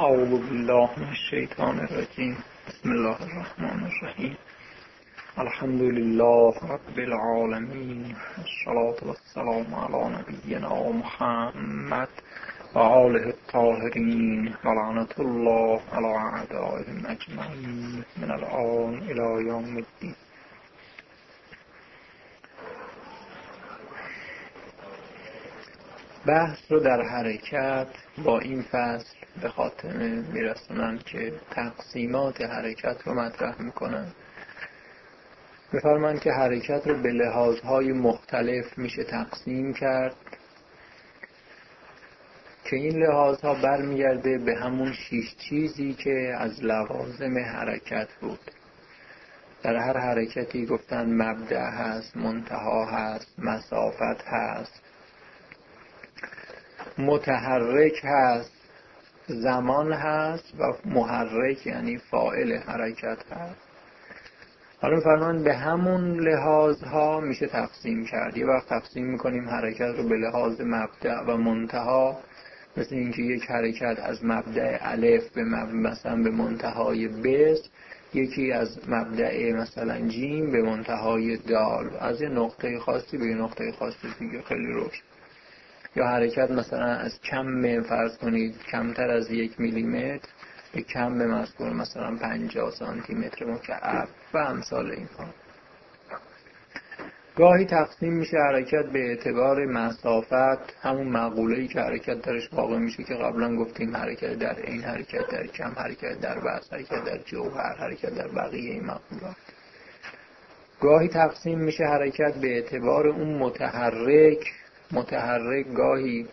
اعوذ بالله من الشیطان الرجیم. بسم الله الرحمن الرحیم. الحمد لله رب العالمین، الصلاة والسلام علی نبینا محمد و آله الطاهرین و لعنة الله علی اعدائهم اجمعین من الآن الی یوم الدین. بحث رو در حرکت با این فصل به خاتمه میرسونن که تقسیمات حرکت رو مطرح میکنن. میفرمان که حرکت رو به لحاظهای مختلف میشه تقسیم کرد که این لحاظها برمیگرده به همون 6 چیزی که از لوازم حرکت بود. در هر حرکتی گفتن مبدأ هست، منتها هست، مسافت هست، متحرک هست، زمان هست و محرک یعنی فاعل حرکت هست. حالا فرمان به همون لحاظها میشه تقسیم کرد. یه وقت تقسیم میکنیم حرکت رو به لحاظ مبدأ و منتها، مثل اینکه یک حرکت از مبدأ الف به مثلا به منتهای ب، یکی از مبدأ مثلا جیم به منتهای دال، از یه نقطه خاصی به یه نقطه خاصی دیگه خیلی روشن. یا حرکت مثلا از کم فرض کنید کمتر از 1 میلیمتر به کم به مذکور مثلا 50 سانتی متر مکعب و امثال اینها. گاهی تقسیم میشه حرکت به اعتبار مسافت، همون مقوله‌ای که حرکت درش واقع میشه که قبلا گفتیم، حرکت در عین، حرکت در کم، حرکت در وزن، حرکت در جوهر، حرکت در بقیه این مقولات. گاهی تقسیم میشه حرکت به اعتبار اون متحرک گاهی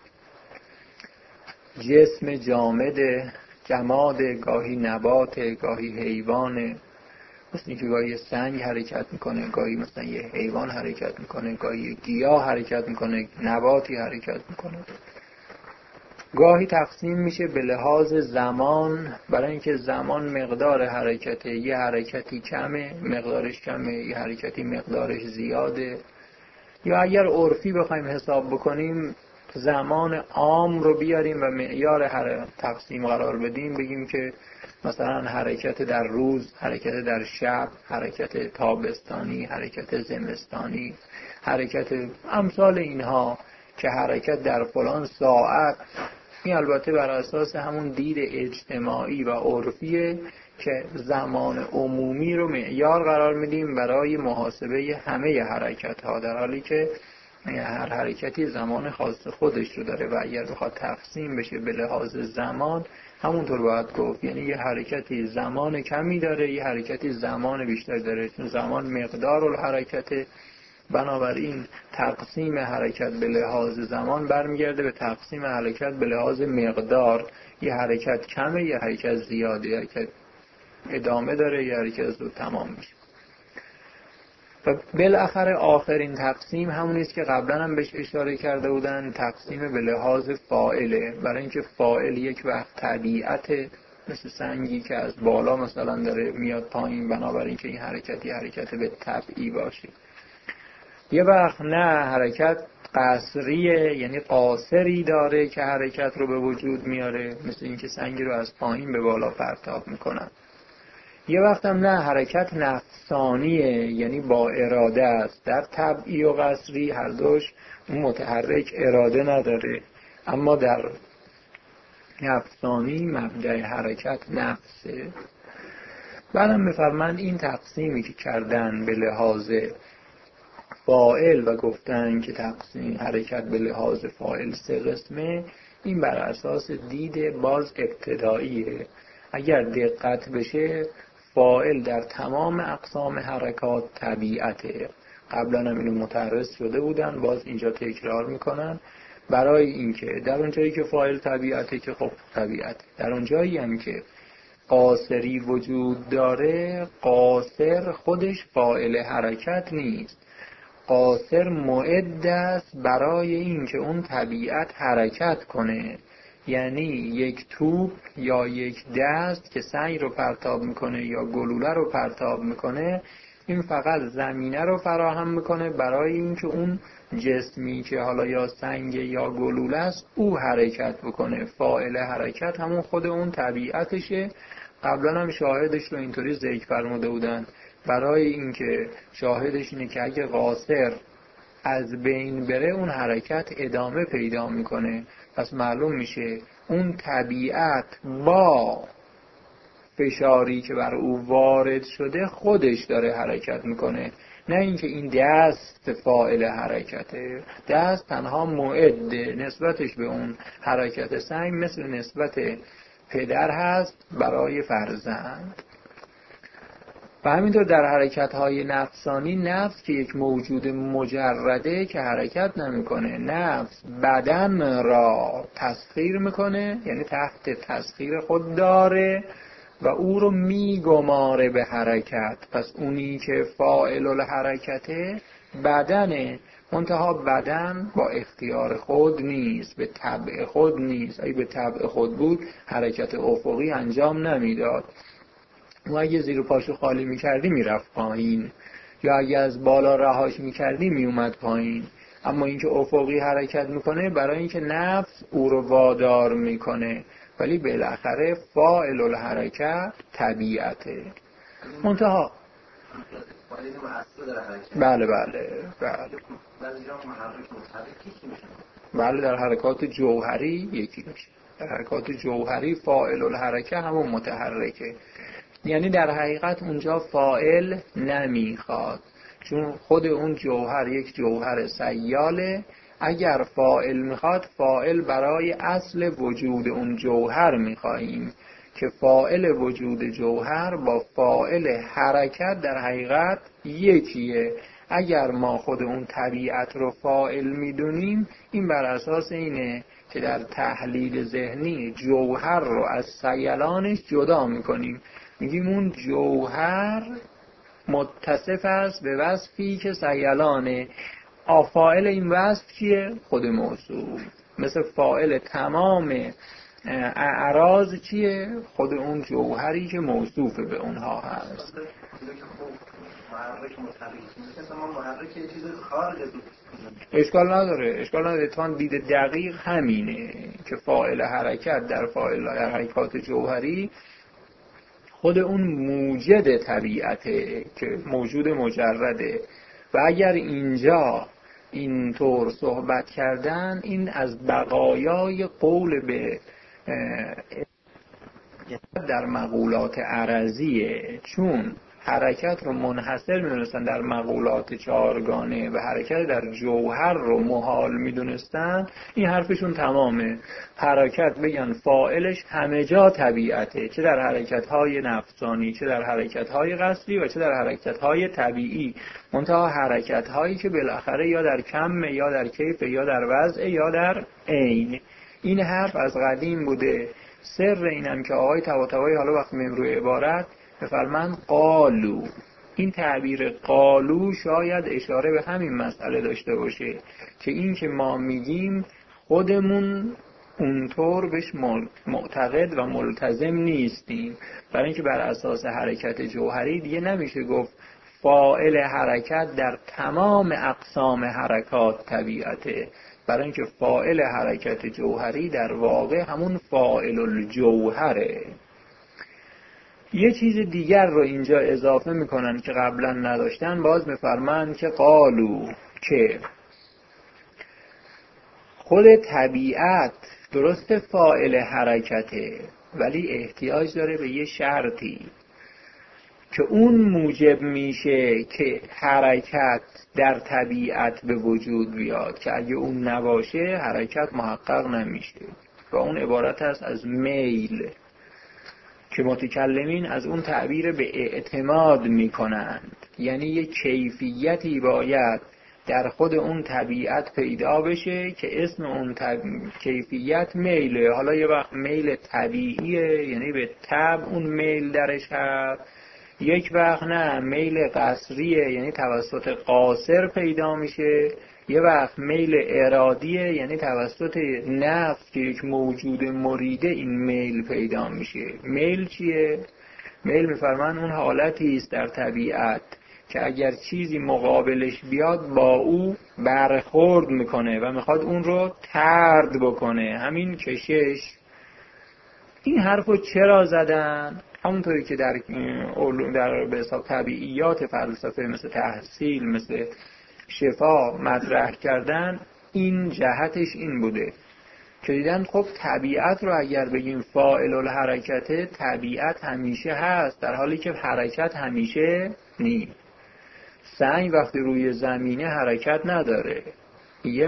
جسم جماد، گاهی نبات، گاهی حیوانه، مثل اینکه گاهی سنگ حرکت میکنه، گاهی مثلا یه حیوان حرکت میکنه، گاهی گیاه حرکت میکنه، نباتی حرکت میکنه. گاهی تقسیم میشه به لحاظ زمان، برای اینکه زمان مقدار حرکته، یه حرکتی کمه مقدارش کمه، یه حرکتی مقدارش زیاده. یا اگر عرفی بخوایم حساب بکنیم، زمان عام رو بیاریم و معیار هر تقسیم قرار بدیم، بگیم که مثلا حرکت در روز، حرکت در شب، حرکت تابستانی، حرکت زمستانی، حرکت امثال اینها، که حرکت در فلان ساعت. این البته بر اساس همون دید اجتماعی و عرفیه که زمان عمومی رو معیار قرار میدیم برای محاسبه همه حرکت ها، در حالی که هر حرکتی زمان خاص خودش رو داره و اگر بخواد تقسیم بشه به لحاظ زمان، همونطور باید گفت، یعنی یه حرکتی زمان کمی داره، یه حرکتی زمان بیشتر داره، چون زمان مقدار الحرکته. بنابراین تقسیم حرکت به لحاظ زمان برمیگرده به تقسیم حرکت به لحاظ مقدار. یه حرکت کمه، یه حرکت زیاده، یه حرکت ادامه داره، یه حرکت زود تمام میشه. و بالاخره آخرین تقسیم همونیست که قبلا هم بهش اشاره کرده بودن، تقسیم به لحاظ فاعله. برای اینکه فاعل یک وقت طبیعت، مثل سنگی که از بالا مثلا داره میاد پایین، بنابراین که این حرکت به طبعی باشه. یه وقت نه، حرکت قصریه، یعنی قاصری داره که حرکت رو به وجود میاره، مثل اینکه سنگی رو از پایین به بالا پرتاب میکنن. یه وقت هم نه، حرکت نفسانیه، یعنی با اراده است. در طبعی و قصری هر دوش اون متحرک اراده نداره، اما در نفسانی مبدأ حرکت نفسه. بعدم میفرمند این تقسیمی که کردن به لحاظ فاعل و گفتن که تقسیم حرکت به لحاظ فاعل 3 قسمه، این بر اساس دید باز ابتداییه. اگر دقت بشه، فاعل در تمام اقسام حرکات طبیعته. قبلا هم اینو متعرض شده بودن، باز اینجا تکرار میکنن، برای اینکه در اونجایی که فاعل طبیعته که خب طبیعته، در اونجایی هم که قاصری وجود داره، قاصر خودش فاعل حرکت نیست. قاصر معد است برای اینکه اون طبیعت حرکت کنه. یعنی یک توپ یا یک دست که سنگ رو پرتاب میکنه یا گلوله رو پرتاب میکنه، این فقط زمینه رو فراهم میکنه برای اینکه اون جسمی که حالا یا سنگ یا گلوله است او حرکت بکنه. فاعل حرکت همون خود اون طبیعتشه. قبلا هم شاهدش رو اینطوری ذکر فرموده بودن، برای اینکه شاهدش اینه که اگه قاصر از بین بره اون حرکت ادامه پیدا میکنه. پس معلوم میشه اون طبیعت با فشاری که بر او وارد شده خودش داره حرکت میکنه، نه اینکه این دست فاعل حرکته. دست تنها معد نسبتش به اون حرکت سنگ مثل نسبت پدر هست برای فرزند. و همینطور در حرکت‌های نفسانی، نفس که یک موجود مجرده که حرکت نمی‌کنه، نفس بدن را تسخیر می‌کنه، یعنی تحت تسخیر خود داره و او رو میگماره به حرکت. پس اونی که فاعل الحرکته بدنه، منتها بدن با اختیار خود نیست، به طبع خود نیست. اگه به طبع خود بود حرکت افقی انجام نمیداد. ما اگه زیر پاشو خالی میکردی میرفت پایین، یا اگه از بالا رهاش میکردی میومد پایین. اما اینکه افقی حرکت میکنه برای اینکه نفس او رو وادار میکنه، ولی بالاخره فاعل الحرکت طبیعته. منتها بله در حرکات جوهری یکی میشه. در حرکات جوهری فاعل الحرکت همون متحرکه، یعنی در حقیقت اونجا فاعل نمیخواد، چون خود اون جوهر یک جوهر سیاله. اگر فاعل میخواد، فاعل برای اصل وجود اون جوهر میخواییم که فاعل وجود جوهر با فاعل حرکت در حقیقت یکیه. اگر ما خود اون طبیعت رو فاعل میدونیم، این بر اساس اینه که در تحلیل ذهنی جوهر رو از سیلانش جدا میکنیم. میگیم اون جوهر متصف است به وصفی که سیلانه. فاعل این وصف کیه؟ خود موصوف. مثل فاعل تمام اعراض چیه؟ خود اون جوهری که موصوف به اونها هست. اشکال نداره تا دید دقیق همینه که فاعل حرکت در فاعل حرکات جوهری خود اون موجد طبیعته که موجود مجرده. و اگر اینجا اینطور صحبت کردن، این از بقایای قول به در مقولات عرضیه، چون حرکت رو منحصر میدونستن در مقولات چهارگانه و حرکت در جوهر رو محال میدونستن. این حرفشون تمامه. حرکت بگن فاعلش همه جا طبیعته، چه در حرکت‌های نفسانی، چه در حرکت‌های قصدی و چه در حرکت‌های طبیعی. منتها حرکت‌هایی که بالاخره یا در کم یا در کیف یا در وضع یا در عین. این حرف از قدیم بوده. سر اینم که آقای طباطبایی حالا وقتی میریم روی عبارت بفرمایند قالو، این تعبیر قالو شاید اشاره به همین مسئله داشته باشه که این که ما میگیم خودمون اونطور بهش معتقد و ملتزم نیستیم، برای اینکه بر اساس حرکت جوهری دیگه نمیشه گفت فاعل حرکت در تمام اقسام حرکات طبیعته، برای اینکه فاعل حرکت جوهری در واقع همون فاعل الجوهره. یه چیز دیگر رو اینجا اضافه میکنن که قبلا نداشتن. باز میفرمند که قالو که خود طبیعت درست فاعل حرکته، ولی احتیاج داره به یه شرطی که اون موجب میشه که حرکت در طبیعت به وجود بیاد، که اگه اون نباشه حرکت محقق نمیشه. و اون عبارت است از میل که متکلمین از اون تعبیر به اعتماد میکنند، یعنی یک کیفیتی باید در خود اون طبیعت پیدا بشه که اسم اون کیفیت میله. حالا یه وقت میل طبیعیه، یعنی به طبع اون میل درش هست، یک وقت نه میل قصریه، یعنی توسط قاصر پیدا میشه، یه وقت میل ارادیه، یعنی توسط نفس که یک موجود مریده این میل پیدا میشه. میل چیه؟ میل میفرمان اون حالتی است در طبیعت که اگر چیزی مقابلش بیاد با او برخورد میکنه و میخواد اون رو طرد بکنه. همین کشش. این حرفو چرا زدن؟ همونطوری که در به حساب طبیعیات فلسفه مثل تحصیل، مثل شفا مطرح کردن، این جهتش این بوده که دیدن خب طبیعت رو اگر بگیم فاعل الحرکته، طبیعت همیشه هست در حالی که حرکت همیشه نیست. سنگ وقتی روی زمینه حرکت نداره. یه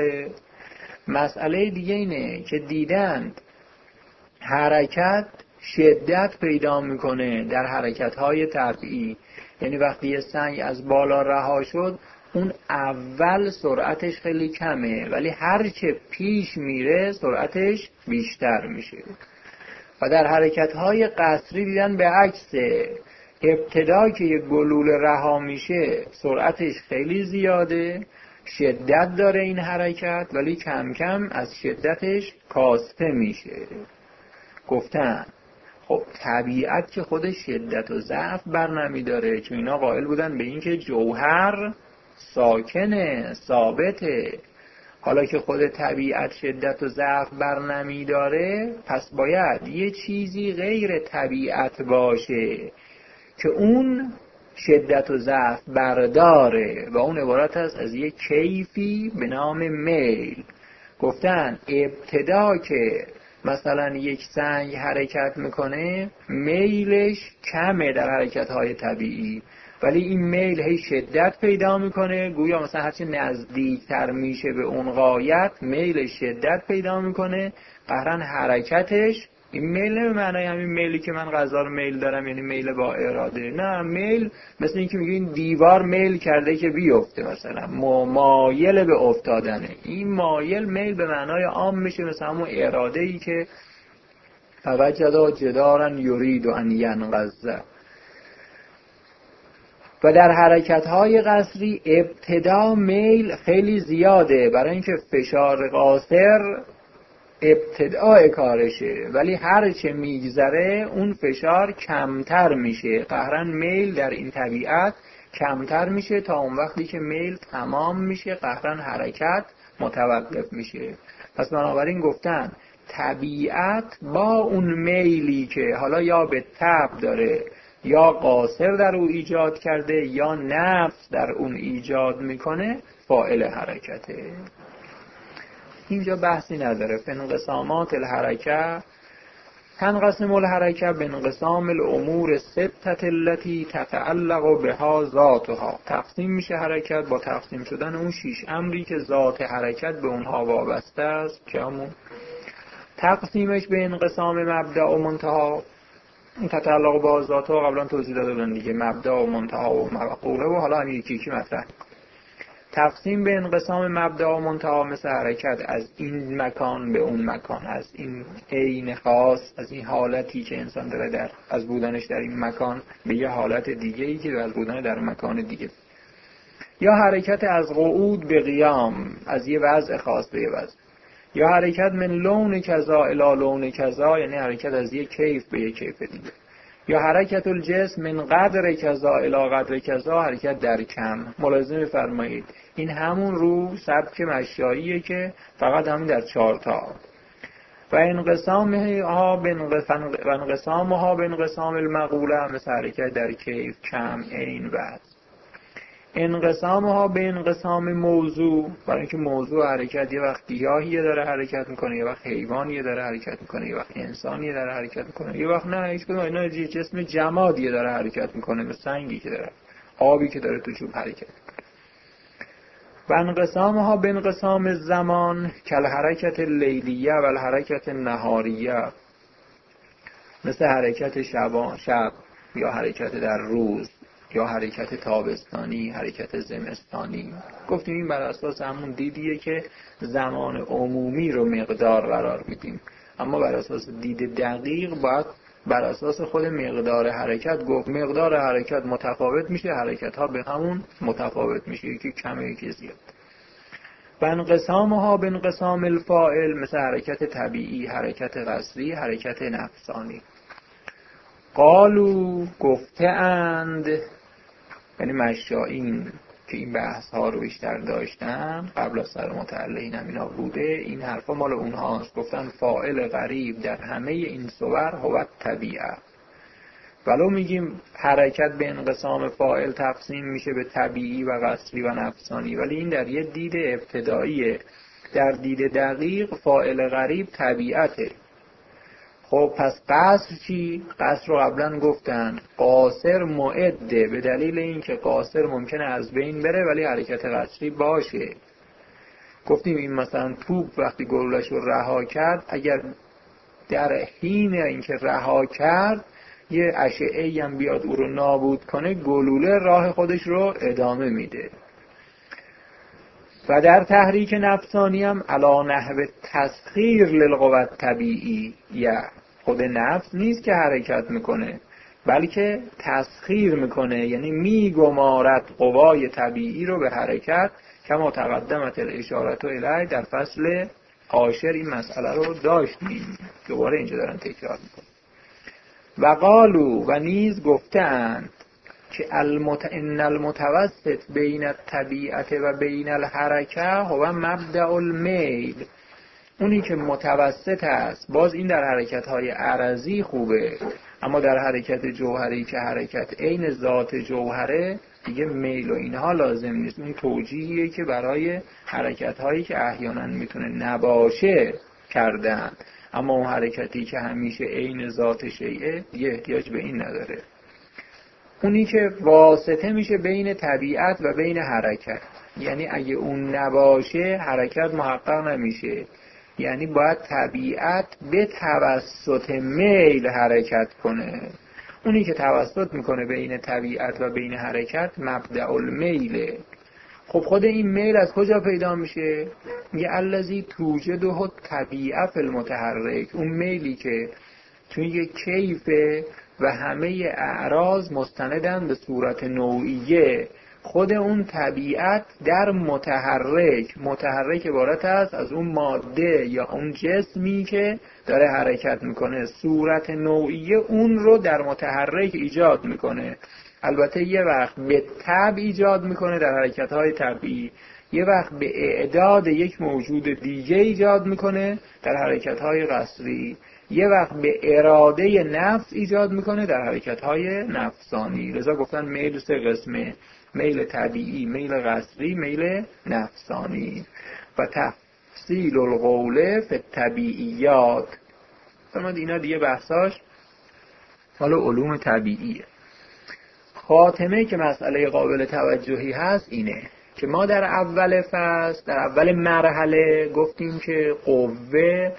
مسئله دیگه اینه که دیدند حرکت شدت پیدا میکنه در حرکت‌های طبیعی. یعنی وقتی یه سنگ از بالا رها شد، اون اول سرعتش خیلی کمه ولی هرچه پیش میره سرعتش بیشتر میشه. و در حرکت‌های قصری دیدن به عکسه، ابتدا که یه گلوله رها میشه سرعتش خیلی زیاده، شدت داره این حرکت، ولی کم کم از شدتش کاسته میشه. گفتن خب طبیعت که خودش شدت و ضعف بر نمی داره، چون اینا قائل بودن به این که جوهر ساکنه، ثابته. حالا که خود طبیعت شدت و ضعف بر نمی داره، پس باید یه چیزی غیر طبیعت باشه که اون شدت و ضعف برداره و اون عبارت است از یه کیفی به نام میل. گفتن ابتدا که مثلا یک سنگ حرکت میکنه میلش کمه در حرکت‌های طبیعی، ولی این میل هی شدت پیدا میکنه، گویا مثلا هرچی نزدیکتر میشه به اون غایت میلش شدت پیدا میکنه، قهرن حرکتش این میل نه به معنای همین میلی که من غذا رو میل دارم یعنی میل با اراده، نه، میل مثل این که میگه این دیوار میل کرده که بیفته، مثلا مایل به افتادنه. این میل به معنای عام میشه مثل همون اراده ای که فوجدا جدارا یرید ان ینقض. و در حرکت‌های قصری ابتدا میل خیلی زیاده برای اینکه فشار قاصر ابتداء کارشه، ولی هر چه میگذره اون فشار کمتر میشه. قهرن میل در این طبیعت کمتر میشه تا اون وقتی که میل تمام میشه قهرن حرکت متوقف میشه. پس بنابراین گفتن طبیعت با اون میلی که حالا یا به طبع داره یا قاصر در او ایجاد کرده یا نفس در اون ایجاد میکنه فاعل حرکته. اینجا بحثی نداره. فانقسامات الحرکه تنقسم الحرکه بانقسام الامور السته التي تتعلق بها ذاتها. تقسیم میشه حرکت با تقسیم شدن اون 6 امری که ذات حرکت به اونها وابسته است، که همون تقسیمش به انقسام مبدأ و منتها تتعلق با ذاتها قبلا توضیح داده بودن دیگه، مبدأ و منتها و مقوله، و حالا هم یکی مطرح. تقسیم به انقسام مبدأ و منتها مثل حرکت از این مکان به اون مکان، از این عین خاص، از این حالتی که انسان داره از بودنش در این مکان به یه حالت دیگه‌ای که از بودن در مکان دیگه، یا حرکت از قعود به قیام، از یه وضع خاص به یه وضع، یا حرکت من لون کذا الی لون کذا، یعنی حرکت از یه کیف به یه کیف دیگه، یا حرکت الجسم من قدر کذا الی قدر کذا، حرکت در کم. ملاحظه بفرمایید این همون رو سبک مشاییه که فقط همین در 4 تا. و انقسامها به انقسام المقوله مثل حرکت در کیف، کم، عین و انقسامها به انقسام موضوع، برای اینکه موضوع حرکت یه وقت گیاهی داره حرکت میکنه، یه وقت حیوانی داره حرکت میکنه، یه وقت انسانی داره حرکت میکنه، یه وقت نه هیچ کدوم اینا جسم جمادی داره حرکت میکنه، مثل سنگی که داره، آبی که داره تو چوب حرکت. و انقسامها به انقسام زمان کل حرکت لیلیه و الحرکت نهاریه، مثل حرکت شب یا حرکت در روز یا حرکت تابستانی، حرکت زمستانی. گفتیم این بر اساس همون دیدیه که زمان عمومی رو مقدار قرار میدیم، اما بر اساس دید دقیق باید بر اساس خود مقدار حرکت گفت. مقدار حرکت متفاوت میشه، حرکت ها به همون متفاوت میشه، یکی کمه یکی زیاد. و انقسامها به انقسام الفاعل مثل حرکت طبیعی، حرکت قصری، حرکت نفسانی. قالو گفته اند یعنی مشائین که این بحث ها رو بیشتر داشتن قبل از سر متعلقین هم اینا بوده، این حرفا مال اونهاست. گفتن فاعل غریب در همه این صور هو طبیعه. ولو میگیم حرکت به انقسام فاعل تقسیم میشه به طبیعی و قصری و نفسانی، ولی این در یه دید ابتداییه. در دید دقیق فاعل غریب طبیعته. خب پس قصر چی؟ قصر رو قبلا گفتن قاصر معده، به دلیل اینکه قاصر ممکنه از بین بره ولی حرکت قصری باشه. گفتیم این مثلا توپ وقتی گلولش رو رها کرد، اگر در حین اینکه رها کرد یه اشعه‌ای هم بیاد او رو نابود کنه، گلوله راه خودش رو ادامه میده. و در تحریک نفسانی هم علا نحو تسخیر للقوت طبیعی، یا خود نفس نیست که حرکت میکنه بلکه تسخیر میکنه، یعنی میگمارد قوای طبیعی رو به حرکت. کما تقدمت الاشارت الیه، در فصل عاشر این مسئله رو داشتیم، دوباره اینجا دارن تکرار میکنن. و قالو، و نیز گفتند که ان المتوسط بین الطبیعت و بین الحرکه هو مبدأ المیل. اونی که متوسط است، باز این در حرکت‌های عرضی خوبه، اما در حرکت جوهری که حرکت عین ذات جوهره دیگه میل و اینها لازم نیست. اون توجیهیه که برای حرکت‌هایی که احیانا میتونه نباشه کردن، اما اون حرکتی که همیشه عین ذات شیء دیگه احتیاج به این نداره. اونی که واسطه میشه بین طبیعت و بین حرکت، یعنی اگه اون نباشه حرکت محقق نمیشه، یعنی باید طبیعت به توسط میل حرکت کنه. اونی که توسط میکنه بین طبیعت و بین حرکت مبدأ المیله. خب خود این میل از کجا پیدا میشه؟ میگه الذی توجده طبیعه فی المتحرک. اون میلی که توی یک کیفه و همه اعراض مستندن به صورت نوعیه، خود اون طبیعت در متحرک عبارت است از اون ماده یا اون جسمی که داره حرکت میکنه. صورت نوعیه اون رو در متحرک ایجاد میکنه. البته یه وقت به تبع ایجاد میکنه در حرکت‌های طبیعی، یه وقت به اعداد یک موجود دیگه ایجاد میکنه در حرکت‌های قصری، یه وقت به اراده نفس ایجاد میکنه در حرکت‌های نفسانی. لذا گفتن میل سه قسمه: میل طبیعی، میل قصری، میل نفسانی. و تفصیل القول فی الطبیعیات، فرمود اینا دیگه بحثاش حالا علوم طبیعیه. خاتمه که مسئله قابل توجهی هست اینه که ما در اول فصل، در اول مرحله گفتیم که قوه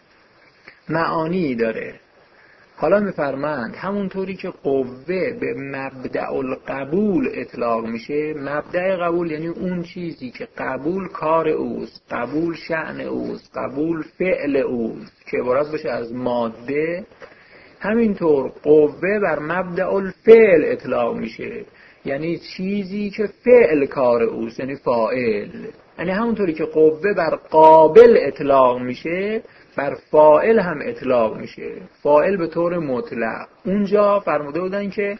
معانی داره. حالا میفرمند همونطوری که قوه به مبدأ القبول اطلاق میشه. مبدأ قبول یعنی اون چیزی که قبول کار اوست، قبول شأن اوست، قبول فعل اوست، که عبارت باشه از ماده. همینطور قوه بر مبدأ الفعل اطلاق میشه، یعنی چیزی که فعل کار اوست، یعنی فاعل. یعنی همونطوری که قوه بر قابل اطلاق میشه، بر فاعل هم اطلاق میشه. فاعل به طور مطلق. اونجا فرموده بودن که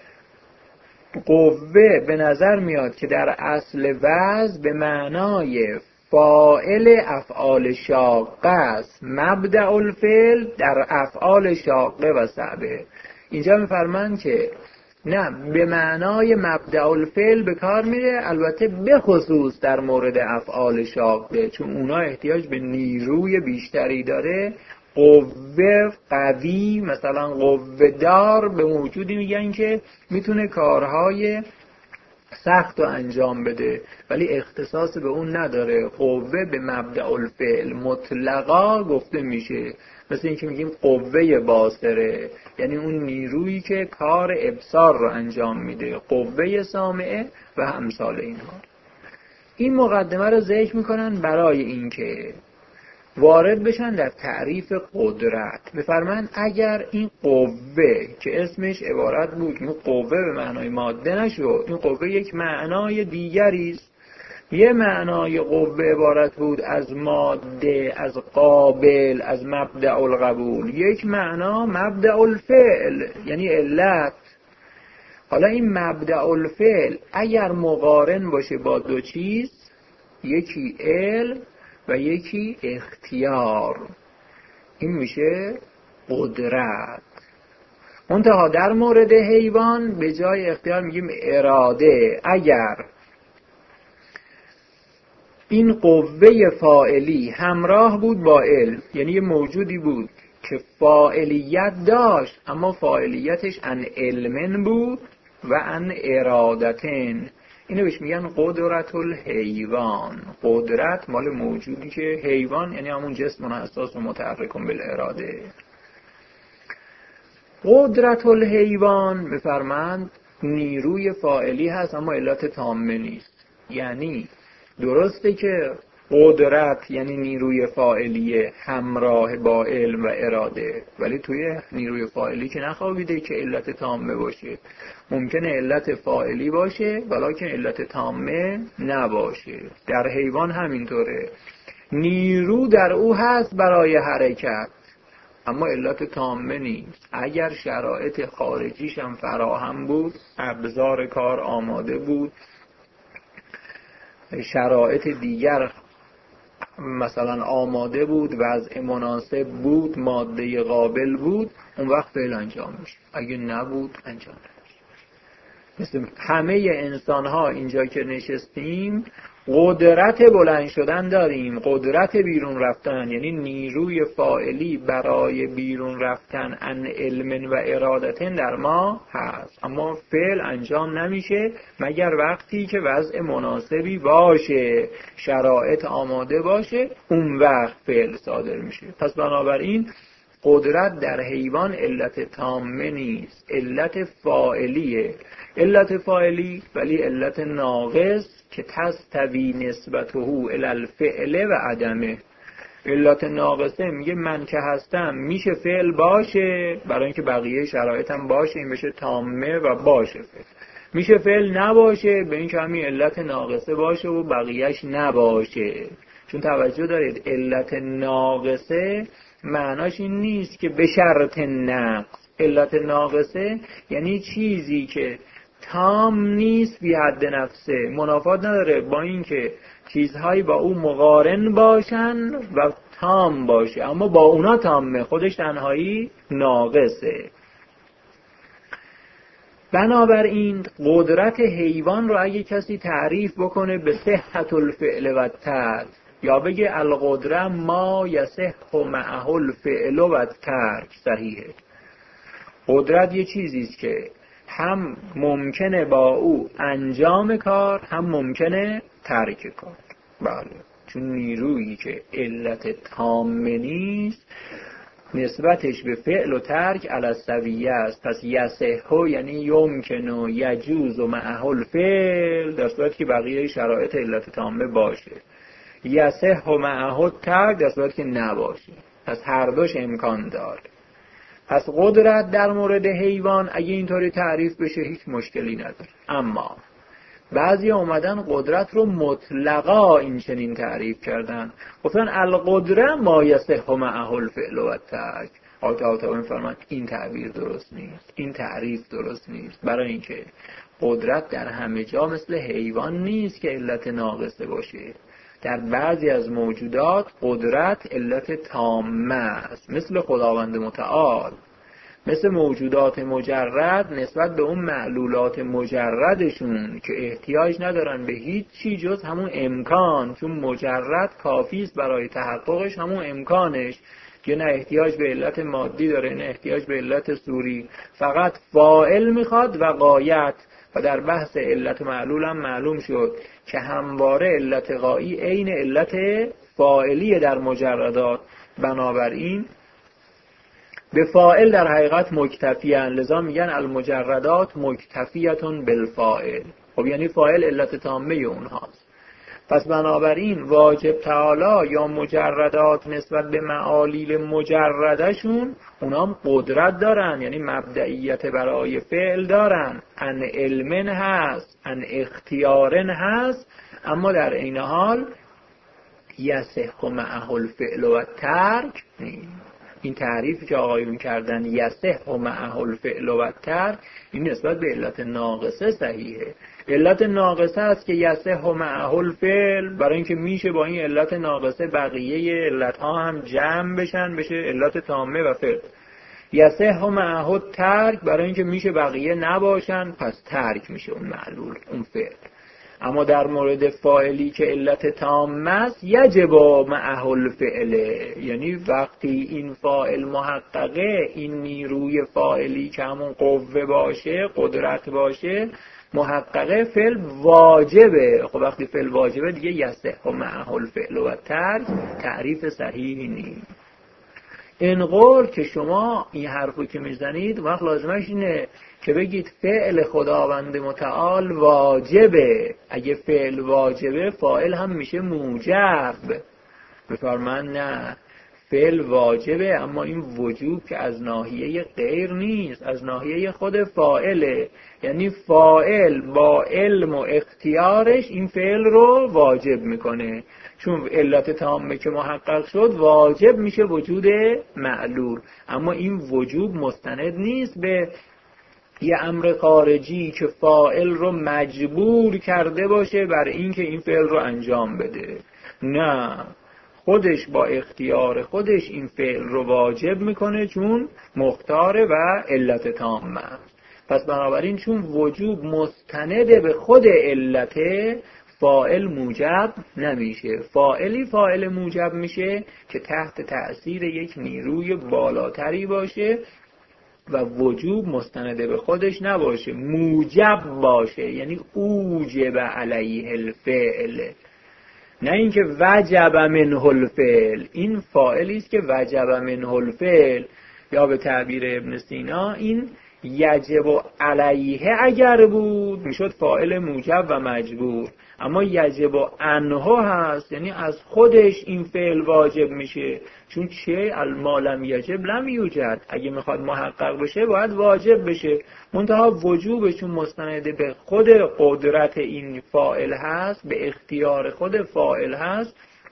قوه به نظر میاد که در اصل وضع به معنای فاعل افعال شاقه است. مبدأ الفعل در افعال شاقه و صعبه. اینجا میفرمان که نه، به معنای مبدأ الفعل به کار میره، البته به خصوص در مورد افعال شاقه، چون اونا احتیاج به نیروی بیشتری داره. قوه قوی، مثلا قوه دار، به موجودی میگن که میتونه کارهای سخت رو انجام بده ولی اختصاص به اون نداره. قوه به مبدأ الفعل مطلقا گفته میشه. مثل این که میگیم قوه باصره، یعنی اون نیرویی که کار ابصار رو انجام میده. قوه سامعه و امثال اینها. این مقدمه رو ذکر میکنن برای اینکه وارد بشن در تعریف قدرت. بفرمایند اگر این قوه که اسمش عبارت بود، این قوه به معنای ماده نشد، این قوه یک معنای دیگری است. یه معنای قوه عبارت بود از ماده، از قابل، از مبدأ القبول. یک معنا مبدأ الفعل، یعنی علت. حالا این مبدأ الفعل اگر مقارن باشه با دو چیز، یکی علم و یکی اختیار، این میشه قدرت. منتها در مورد حیوان به جای اختیار میگیم اراده. اگر این قوه فاعلی همراه بود با علم، یعنی یه موجودی بود که فاعلیت داشت اما فاعلیتش عن علمن بود و عن ارادتن، اینو بهش میگن قدرت الحیوان. قدرت مال موجودی که حیوان یعنی همون جسم حساس و متحرک بالاراده. قدرت الحیوان بفرمند نیروی فاعلی هست اما علت تامه نیست. یعنی درسته که قدرت یعنی نیروی فاعلیه همراه با علم و اراده، ولی توی نیروی فاعلی که نخوابیده که علت تامه باشه. ممکنه علت فاعلی باشه ولیکن علت تامه نباشه. در حیوان همینطوره، نیرو در او هست برای حرکت اما علت تامه نیست. اگر شرایط خارجیش هم فراهم بود، ابزار کار آماده بود، شرایط دیگر مثلا آماده بود، وضع مناسب بود، ماده قابل بود، اون وقت فعل انجام میشه. اگه نبود انجام نمیشه. مثل همه انسان ها اینجا که نشستیم قدرت بلند شدن داریم، قدرت بیرون رفتن، یعنی نیروی فاعلی برای بیرون رفتن عن علم و ارادتن در ما هست، اما فعل انجام نمیشه مگر وقتی که وضع مناسبی باشه، شرایط آماده باشه، اون وقت فعل صادر میشه. پس بنابراین قدرت در حیوان علت تامه نیست، علت فاعلیه. علت فاعلی ولی علت ناقص که تستوی نسبته الی الفعل و عدمه. علت ناقصه میگه من که هستم میشه فعل باشه برای اینکه بقیه شرایطم باشه، این بشه تامه و باشه فعل. میشه فعل نباشه به اینکه همین علت ناقصه باشه و بقیهش نباشه. چون توجه دارید علت ناقصه معناش این نیست که به شرط نقص. علت ناقصه یعنی چیزی که تام نیست بی حد نفسه، منافات نداره با اینکه چیزهایی با او مقارن باشن و تام باشه، اما با اونا تامه، خودش تنهایی ناقصه. بنابراین قدرت حیوان رو اگه کسی تعریف بکنه به صحت الفعل و ترک، یا بگه القدره ما یصح معه الفعل و ترک، صحیحه. قدرت یه چیزیست که هم ممکنه با او انجام کار، هم ممکنه ترک کار. بله، چون نیرویی که علت تامه نیست نسبتش به فعل و ترک علی السویه است. پس یصح یعنی یمکن و یجوز و معه الفعل در صورتی که بقیه شرایط علت تامه باشه، یصح و معه ترک در صورتی که نباشه. پس هر دوش امکان داره. پس قدرت در مورد حیوان اگه اینطوری تعریف بشه هیچ مشکلی نداره. اما بعضی اومدن قدرت رو مطلقا این چنین تعریف کردن، گفتن القدره ما یصح معه الفعل و ترک. آقا فرمان این تعبیر درست نیست، این تعریف درست نیست، برای اینکه قدرت در همه جا مثل حیوان نیست که علت ناقصه باشه. در بعضی از موجودات قدرت علت تامه است، مثل خداوند متعال، مثل موجودات مجرد نسبت به اون معلولات مجردشون که احتیاج ندارن به هیچ چی جز همون امکان، چون مجرد کافی است برای تحققش همون امکانش، که نه احتیاج به علت مادی داره نه احتیاج به علت صوری، فقط فاعل میخواد و غایت. و در بحث علت معلول هم معلوم شد که همواره علت غایی عین علت فاعلی در مجردات، بنابراین به فاعل در حقیقت مکتفیان، لذا میگن المجردات مکتفیتون بالفاعل. خب یعنی فاعل علت تامه اونهاست. پس بنابراین واجب تعالی یا مجردات نسبت به معالیل مجردشون اونام قدرت دارن، یعنی مبدئیت برای فعل دارن، ان علمن هست، ان اختیارن هست، اما در این حال یصح معه الفعل و ترک نیست. این تعریفی که آقایون کردن یصح و معه الفعل و الترک، این نسبت به علت ناقصه صحیحه. علت ناقصه است که یصح و معه الفعل، برای اینکه میشه با این علت ناقصه بقیه علت ها هم جمع بشن بشه علت تامه و فعل. یصح و معه الترک، برای اینکه میشه بقیه نباشن پس ترک میشه اون معلول، اون فعل. اما در مورد فاعلی که علت تامه است یجب معه الفعل، یعنی وقتی این فاعل محققه، این نیروی فاعلی که همون قوه باشه، قدرت باشه، محققه، فعل واجبه. خب وقتی فعل واجبه دیگه یصح معه الفعل و ترک تعریف صحیحی نیست. این قول که شما این حرفو که میزنید وقت لازمش اینه که بگید فعل خداوند متعال واجبه. اگه فعل واجبه فاعل هم میشه موجب. بفرمان نه، فعل واجبه اما این وجوب که از ناحیه غیر نیست، از ناحیه خود فاعله. یعنی فاعل با علم و اختیارش این فعل رو واجب میکنه، چون علت تامه که محقق شد واجب میشه وجود معلول. اما این وجوب مستند نیست به یه امر خارجی که فاعل رو مجبور کرده باشه بر اینکه این فعل رو انجام بده. نه، خودش با اختیار خودش این فعل رو واجب میکنه چون مختاره و علت تامه. پس بنابراین چون وجوب مستند به خود علته، فاعل موجب نمیشه. فاعلی فاعل موجب میشه که تحت تأثیر یک نیروی بالاتری باشه و وجوب مستند به خودش نباشه، موجب باشه، یعنی اوجب علیه الفعل، نه اینکه وجب منه الفعل. این فاعلی است که وجب منه الفعل، یا به تعبیر ابن سینا این یجب علیه اگر بود میشد فاعل موجب و مجبور، اما یجب عنه هست، یعنی از خودش این فعل واجب میشه، چون چه ما لم یجب لم یوجد. اگه میخواد محقق بشه باید واجب بشه، منتها وجوبشون مستند به خود قدرت این فاعل هست، به اختیار خود فاعل هست،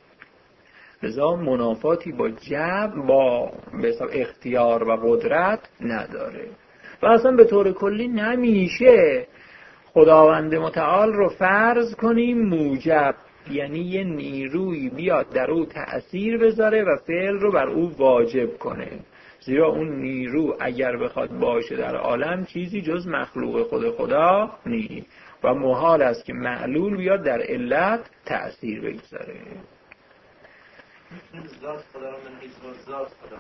لذا منافاتی با جبر، با اختیار و قدرت نداره. و اصلا به طور کلی نمیشه خداوند متعال رو فرض کنیم موجب، یعنی یه نیروی بیاد در او تأثیر بذاره و فعل رو بر او واجب کنه، زیرا اون نیرو اگر بخواد باشه در عالم چیزی جز مخلوق خود خدا نیست و محال است که معلول بیاد در علت تأثیر بگذاره. ذات خدا رو من نیست و ذات خدا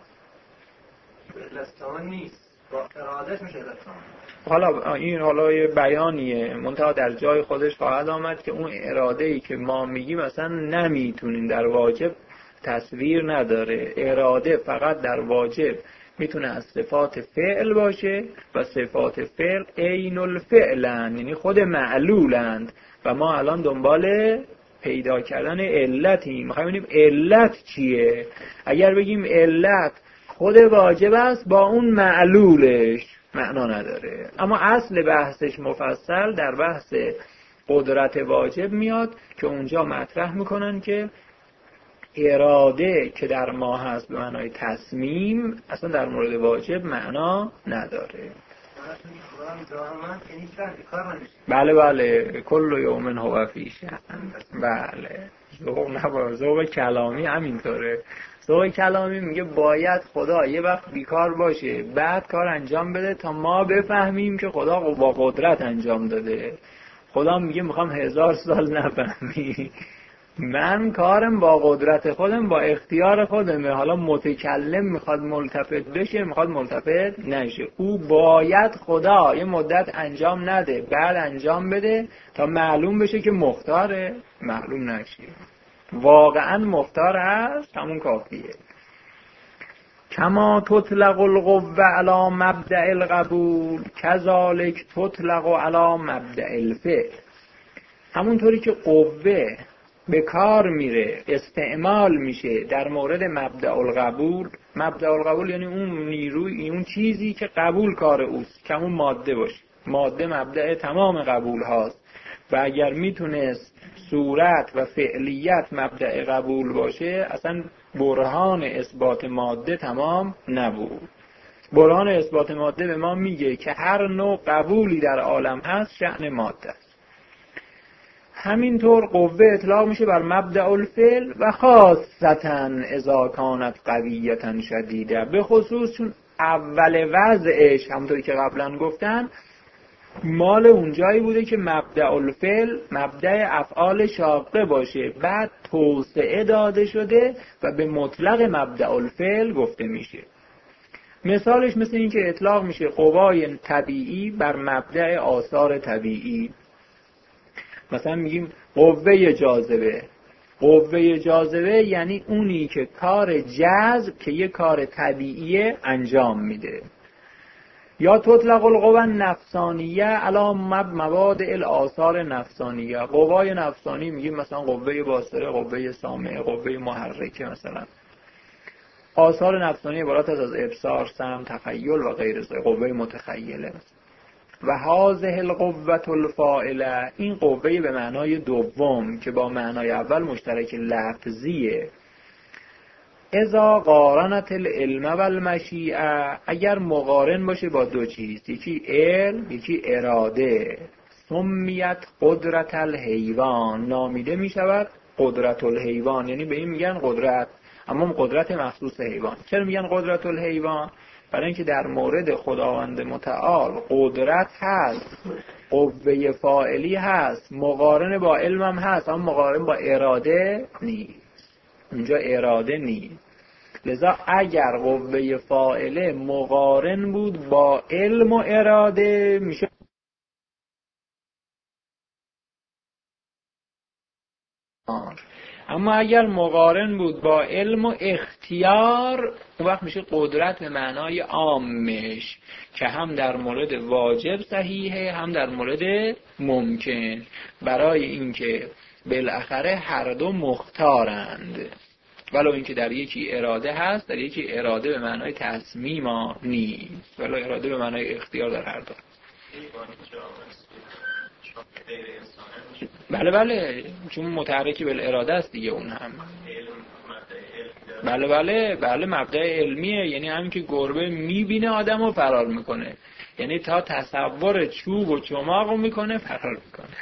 علت نیست، با ارادش میشه علت. حالا یه بیانیه، منتها در جای خودش خواهد آمد که اون اراده‌ای که ما میگیم مثلا نمیتونیم در واجب تصویر نداره. اراده فقط در واجب میتونه از صفات فعل باشه و صفات فعل عین الفعلن، یعنی خود معلولند و ما الان دنبال پیدا کردن علتیم، میخوایم ببینیم علت چیه. اگر بگیم علت خود واجب است با اون معلولش معنا نداره. اما اصل بحثش مفصل در بحث قدرت واجب میاد که اونجا مطرح میکنن که اراده که در ما هست به معنای تصمیم اصلا در مورد واجب معنا نداره. بله کل یوم هو فی شأن. بله ذوق کلامی همینطوره. ذوق کلامی میگه باید خدا یه وقت بیکار باشه بعد کار انجام بده تا ما بفهمیم که خدا با قدرت انجام داده. خدا میگه میخوام 1000 سال نفهمی، من کارم با قدرت خودم، با اختیار خودمه. حالا متکلم میخواد ملتفت بشه، میخواد ملتفت نشه، او باید خدا یه مدت انجام نده بعد انجام بده تا معلوم بشه که مختاره. معلوم نشه واقعا مختار هست، همون کافیه. کما تطلق القوه علی مبدأ القبول کذالک تطلق علی مبدأ الفعل. همونطوری که قوه به کار میره، استعمال میشه در مورد مبدأ القبول. مبدأ القبول یعنی اون نیروی، اون چیزی که قبول کار اوست، که همون ماده باشه. ماده مبدأ تمام قبول هاست و اگر میتونست صورت و فعلیت مبدأ قبول باشه اصلا برهان اثبات ماده تمام نبود. برهان اثبات ماده به ما میگه که هر نوع قبولی در عالم هست شأن ماده است. همینطور قوه اطلاق میشه بر مبدأ الفعل و خاصتا اذا کانت قویتا شدیده، به خصوص چون اول وضعش همونطوری که قبلا گفتن مال اونجایی بوده که مبدأ الفعل مبدأ افعال شاقه باشه، بعد توسعه داده شده و به مطلق مبدأ الفعل گفته میشه. مثالش مثل این که اطلاق میشه قوای طبیعی بر مبدأ آثار طبیعی. مثلا میگیم قوه جاذبه. قوه جاذبه یعنی اونی که کار جذب که یه کار طبیعی انجام میده. یا تطلق القوه النفسانیه علی مواد الاثار نفسانیه. قوای نفسانی میگیم مثلا قوه باصره، قوه سامعه، قوه محرکه. مثلا آثار نفسانی عبارت از ابصار، سمع، تخیل و غیر ذلک. قوه متخیله. و هذه القوة الفاعله، این قوه به معنای دوم که با معنای اول مشترک لفظیه. اذا قارنت العلم و المشیئه، اگر مقارن باشه با دو چیز، یکی علم یکی اراده، سمیت قدرت الحیوان، نامیده می شود قدرت الحیوان. یعنی به این میگن قدرت، اما قدرت مخصوص حیوان. چرا میگن قدرت الحیوان؟ برای اینکه در مورد خداوند متعال قدرت هست، قوه فاعلی هست، مقارن با علمم هست، اما مقارن با اراده نیست. اونجا اراده نیست. لذا اگر قوه فاعله مقارن بود با علم و اراده میشه. اما اگر مقارن بود با علم و اختیار، اون وقت میشه قدرت به معنای عامش که هم در مورد واجب صحیحه هم در مورد ممکن، برای اینکه بالاخره هر دو مختارند. ولو اینکه در یکی اراده هست، در یکی اراده به معنای تصمیم نیست، ولو اراده به معنای اختیار در هر دو. بله چون متحرکی بالاراده است دیگه. اون هم بله مبدأ علمیه. یعنی همین که گربه میبینه آدمو فرار میکنه، یعنی تا تصور چوب و چماق رو میکنه فرار میکنه.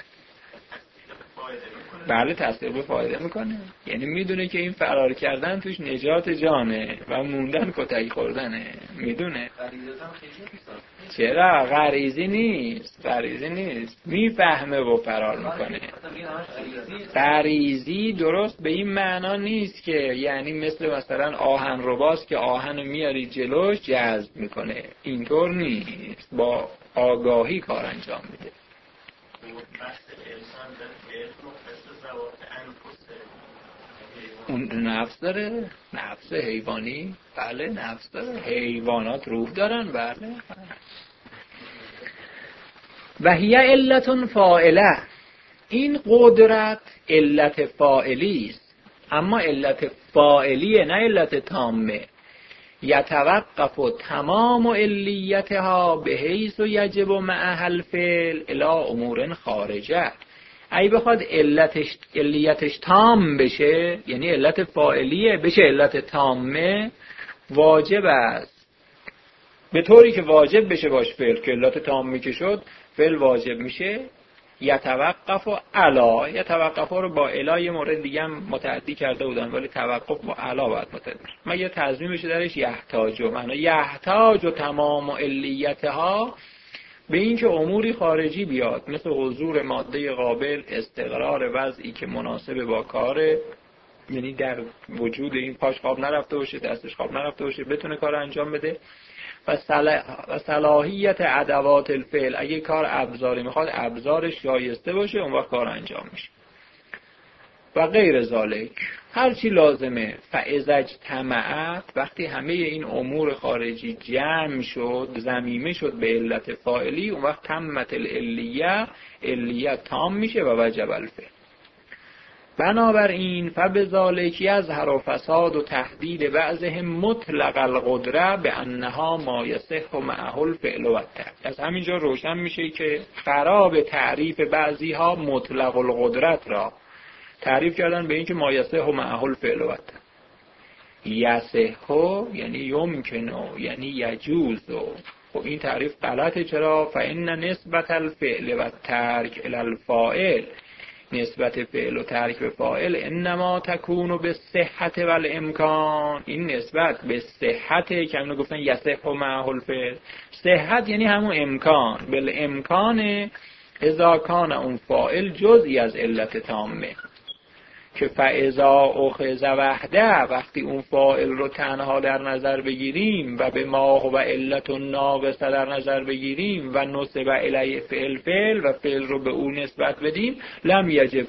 بله تصدیق به فایده میکنه، یعنی میدونه که این فرار کردن توش نجات جانه و موندن کتک خوردنه. میدونه. چرا؟ غریزی نیست میفهمه و فرار میکنه. غریزی درست به این معنا نیست که یعنی مثلا آهن رباست که آهن میاری جلوش جذب میکنه، اینطور نیست، با آگاهی کار انجام میده. اون نفس داره، نفس حیوانی. بله نفس داره، حیوانات روح دارن. بله. و هی علت فاعله، این قدرت علت فاعلی است، اما علت فاعلیه نه علت تامه. یتوقف تمام علیتها به حیث یجب معها الفعل الی امور خارجه. اگه بخواد علیتش تام بشه، یعنی علت فاعلیه بشه علت تامه، واجب است به طوری که واجب بشه باش فعل، که علت تامی که شد فعل واجب میشه. یتوقف و علا، یتوقف رو با علا یه مورد دیگه هم متعدی کرده بودن، ولی توقف با علا باید متعدی بشه. مگه تضمین بشه درش یحتاجو، معنی یحتاجو تمام علیتها به این که اموری خارجی بیاد، مثل حضور ماده قابل، استقرار وضعی که مناسب با کاره، یعنی در وجود این پاش خواب نرفته باشه، دستش خواب نرفته باشه، بتونه کار انجام بده. و صلاحیت ادوات الفعل، اگه کار ابزاری میخواد ابزارش شایسته باشه، اون وقت کار انجام میشه. و غیر ذالک، هر چی لازمه. فاذا اجتمعت، وقتی همه این امور خارجی جمع شد، ضمیمه شد به علت فاعلی، اون وقت تمت العلیه، علیه تام میشه و وجب الفعل. بنابراین فبذالک یظهر فساد و تحدید بعضهم مطلق القدره به انها ما یصح معه الفعل و الترک. از همینجا روشن میشه که خراب تعریف بعضی ها مطلق القدرت را تعریف کردن به این که ما یصح معه الفعل و الترک. یصح یعنی یمکن یعنی یجوز. خب این تعریف غلطه. چرا؟ فإن نسبت الفعل و الترک الی الفاعل، نسبت فعل و ترک به فاعل انما تکون به صحت و الامکان. این نسبت به صحت که همون گفتن یصح معه الفعل، صحت یعنی همون امکان، بالامکان اذا کان اون فاعل جزئی از علت تامه، که فاذا اخذ وحده، وقتی اون فاعل رو تنها در نظر بگیریم و به ما هو علت ناقصه در نظر بگیریم و نسب الیه فعل و فعل رو به اون نسبت بدیم، لم یجب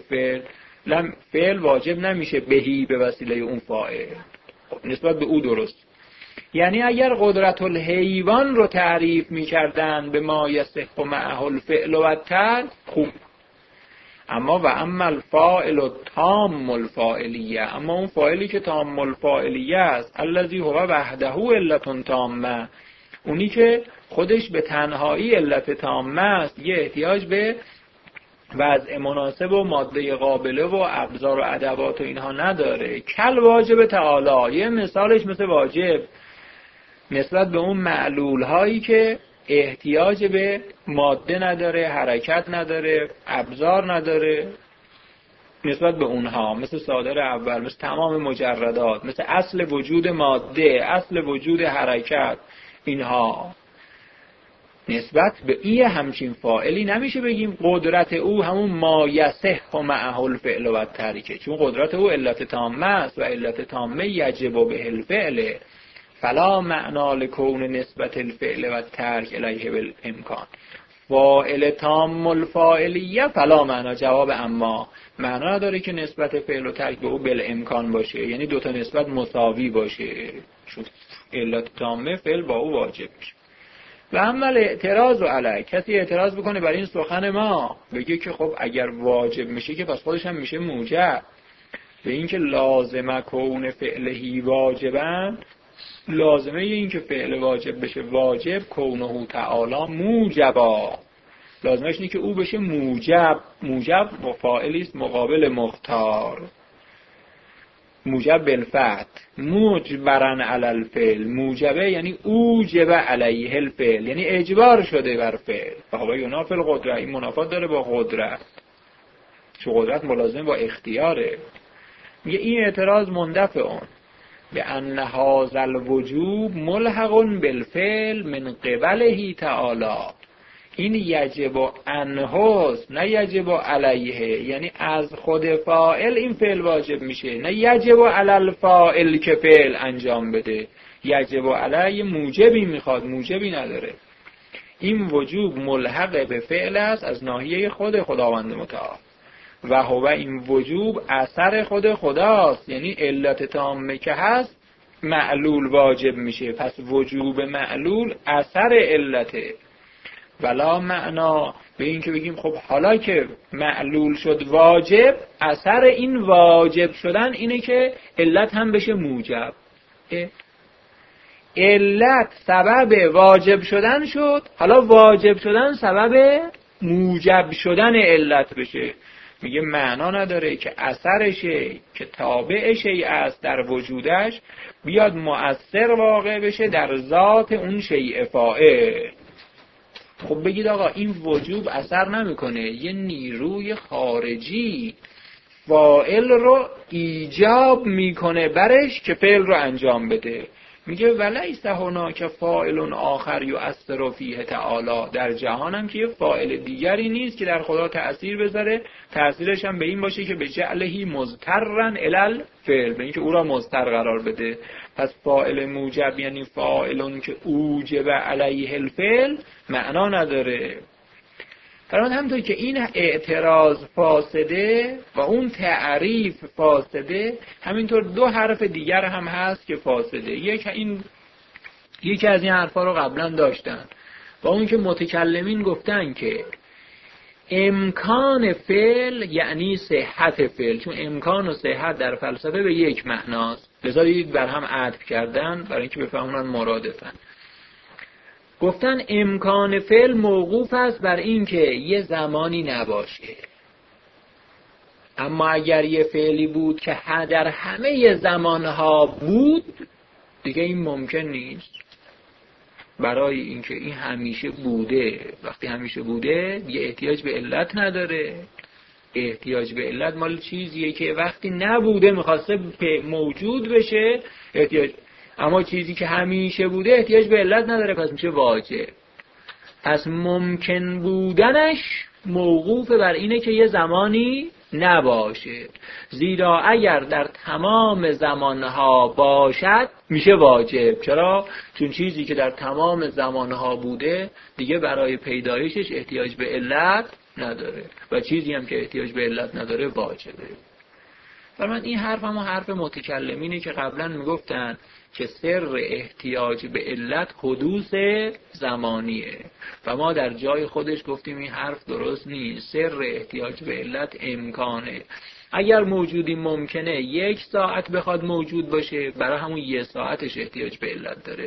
فعل واجب نمیشه بهی به وسیله اون فاعل. نسبت به او درست. یعنی اگر قدرت الحیوان رو تعریف می‌کردن به ما یصح معه الفعل و الترک، خوب. اما و اما الفاعل تام الفاعلیه، اما اون فاعلی که تام الفاعلیه است، الذی هو وحده علت تامه، اونی که خودش به تنهایی علت تامه است، یه احتیاج به وضع مناسب و ماده قابله و ابزار و ادوات و اینها نداره. کل واجب تعالی، یه مثالش مثل واجب نسبت به اون معلول هایی که احتیاج به ماده نداره، حرکت نداره، ابزار نداره، نسبت به اونها، مثل صادر اول، مثل تمام مجردات، مثل اصل وجود ماده، اصل وجود حرکت، اینها نسبت به این همچین فاعلی نمیشه بگیم قدرت او همون ما یصح معه الفعل و الترک، چون قدرت او علت تامه است و علت تامه یجب به الفعل، فلا معنا لکون نسبت الفعل و الترک الیه بالامکان. فاعل تام الفاعلیه فلا معنا، جواب اما معنا نداره که نسبت فعل و ترک به او بالامکان باشه، یعنی دوتا نسبت مساوی باشه، چون علت تامه فعل با او واجب میشه. و اما اعتراض علیه، کسی اعتراض بکنه بر این سخن ما، بگه که خب اگر واجب میشه که پس خودش هم میشه موجب، به این که لازمه کون فعلهی واجبن، لازمه این که فعل واجب بشه واجب، کونه تعالی موجبا، لازمش اینه که او بشه موجب. موجب با فاعلی است مقابل مختار، موجب بالفتح، مجبرن علی الفعل، موجبه یعنی اوجب علیه الفعل، یعنی اجبار شده بر فعل. فهو ینافی القدرت، این منافات داره با قدرت، چون قدرت ملازم با اختیاره. میگه این اعتراض مندفع اون به ان هذا الوجوب ملحق بالفعل من قبله تعالی، این یجب انهاست نه یجب علیه، یعنی از خود فاعل این فعل واجب میشه، نه یجب علی الفاعل که فعل انجام بده. یجب علیه موجبی میخواد، موجبی نداره. این وجوب ملحق به فعل است از ناحیه خود خداوند متعال، و هو این وجوب اثر خود خداست، یعنی علت تامه که هست معلول واجب میشه، پس وجوب معلول اثر علته. ولا معنا به این که بگیم خب حالا که معلول شد واجب، اثر این واجب شدن اینه که علت هم بشه موجب. علت سبب واجب شدن شد، حالا واجب شدن سبب موجب شدن علت بشه. میگه معنا نداره که اثرشه که تابع شیء است در وجودش بیاد مؤثر واقع بشه در ذات اون شیء فاعل. خب بگید آقا این وجوب اثر نمیکنه، یه نیروی خارجی فاعل رو ایجاب میکنه برش که فعل رو انجام بده. میگه ولیس هناک فاعل آخر یؤثر فیه تعالی، در جهان هم که یه فاعل دیگری نیست که در خدا تأثیر بذاره، تأثیرش هم به این باشه که به جعلهی مضطرن الی الفعل، به این که او را مضطر قرار بده. پس فاعل موجب یعنی فاعلون که اوجب علیه الفعل معنا نداره. فرمان همونطور که این اعتراض فاسده و اون تعریف فاسده، همینطور دو حرف دیگر هم هست که فاسده. یکی از این حرفا رو قبلا داشتن و اون که متکلمین گفتن که امکان فعل یعنی صحت فعل، چون امکان و صحت در فلسفه به یک معناست، لذا دید بر هم عطف کردن برای اینکه بفهمونن مرادفن. گفتن امکان فعل موقوف است بر این که یه زمانی نباشه، اما اگر یه فعلی بود که در همه زمانها بود، دیگه این ممکن نیست. برای اینکه این همیشه بوده، وقتی همیشه بوده دیگه احتیاج به علت نداره. احتیاج به علت مال چیزیه که وقتی نبوده میخواسته موجود بشه احتیاج، اما چیزی که همیشه بوده احتیاج به علت نداره، پس میشه واجب. پس ممکن بودنش موقوف بر اینه که یه زمانی نباشه، زیرا اگر در تمام زمانها باشد میشه واجب. چرا؟ چون چیزی که در تمام زمانها بوده دیگه برای پیدایشش احتیاج به علت نداره و چیزی هم که احتیاج به علت نداره واجبه. برای من این حرف هم حرف متکلمینه که قبلا میگفتن که سر احتیاج به علت حدوث زمانیه و ما در جای خودش گفتیم این حرف درست نیست. سر احتیاج به علت امکانه. اگر موجودی ممکنه 1 ساعت بخواد موجود باشه، برای همون 1 ساعتش احتیاج به علت داره.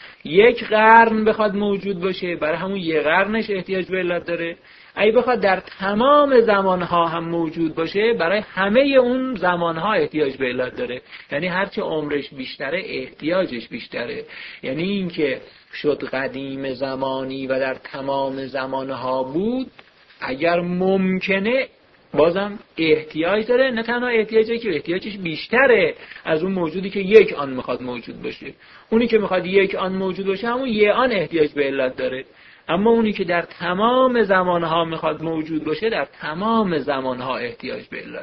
1 قرن بخواد موجود باشه، برای همون 1 قرنش احتیاج به علت داره. اگه بخواد در تمام زمانها هم موجود باشه، برای همه اون زمانها احتیاج به علت داره. یعنی هرچه عمرش بیشتره احتیاجش بیشتره. یعنی این که شد قدیم زمانی و در تمام زمانها بود، اگر ممکنه بازم احتیاج داره. نه تنها احتیاجی که احتیاجش بیشتره از اون موجودی که 1 آن میخواد موجود باشه. اونی که میخواد 1 آن موجود باشه همون 1 آن احتیاج به علت داره. اما اونی که در تمام زمانها میخواد موجود باشه در تمام زمانها احتیاج به علت.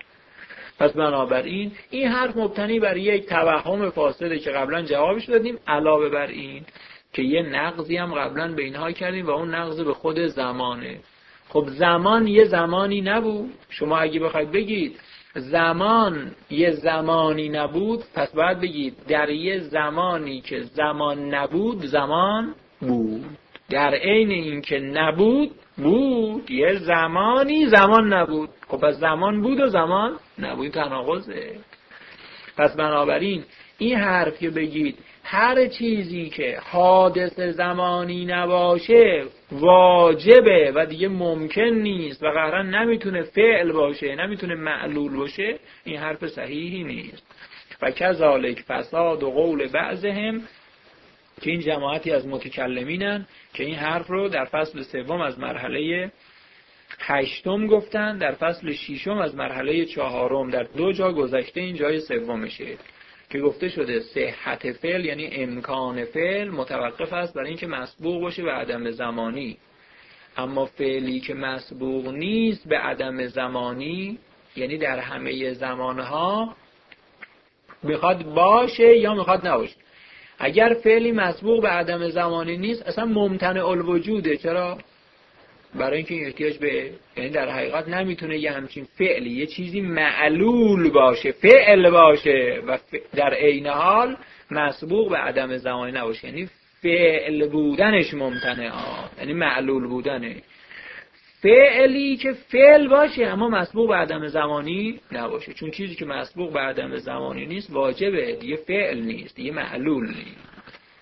پس بنابراین این حرف مبتنی بر یک توهم فاسده که قبلا جوابش دادیم، علاوه بر این که یه نقضی هم قبلا به اینها کردیم و اون نقض به خود زمانه. خب زمان یه زمانی نبود. شما اگه بخواید بگید زمان یه زمانی نبود، پس باید بگید در یه زمانی که زمان نبود زمان بود. در عین این که نبود بود، یه زمانی زمان نبود. خب پس زمان بود و زمان نبود، تناقضه. پس بنابراین این حرف که بگید هر چیزی که حادث زمانی نباشه واجبه و دیگه ممکن نیست و قطعا نمیتونه فعل باشه، نمیتونه معلول باشه، این حرف صحیحی نیست. و کذالک فساد و قول بعضهم، که این جماعتی از متکلمینن که این حرف رو در فصل 3 از مرحله 8 گفتن، در فصل 6 از مرحله 4 در 2 جا گذشته، این جای 3 که گفته شده صحت فعل یعنی امکان فعل متوقف است بر اینکه مسبوق باشه به عدم زمانی. اما فعلی که مسبوق نیست به عدم زمانی، یعنی در همه زمانها میخواد باشه یا میخواد نباشه. اگر فعلی مسبوق به عدم زمانی نیست اصلا ممتنع الوجوده. چرا؟ برای اینکه این احتیاج به، یعنی در حقیقت نمیتونه یه همچین فعلی یه چیزی معلول باشه، فعل باشه و در عین حال مسبوق به عدم زمانی نباشه. یعنی فعل بودنش ممتنعه، یعنی معلول بودنه. فعلی که فعل باشه اما مسبوق به عدم زمانی نباشه، چون چیزی که مسبوق به عدم زمانی نیست واجبه، دیگه فعل نیست، دیگه معلول نیست.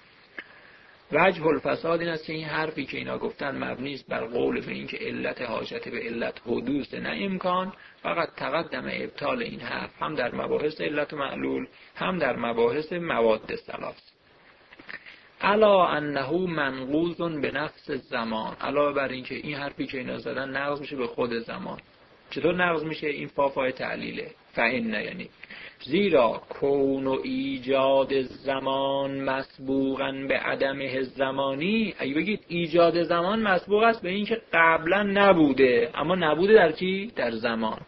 وجه الفساد این است که این حرفی که اینا گفتن مبنی است بر قول به این که علت حاجت به علت حدوث نه امکان. فقط تقدم ابطال این حرف هم در مباحث علت و معلول هم در مباحث مواد ثلاث. الا انه منقوض به نفس زمان، علاوه بر این که این حرفی که اینا زدن نقض میشه به خود زمان. چطور نقض میشه؟ این فافای تعلیله. فإن یعنی زیرا کون و ایجاد زمان مسبوقاً به عدمه زمانی. اگه بگید ایجاد زمان مسبوق است به این که قبلا نبوده، اما نبوده در چی؟ در زمان.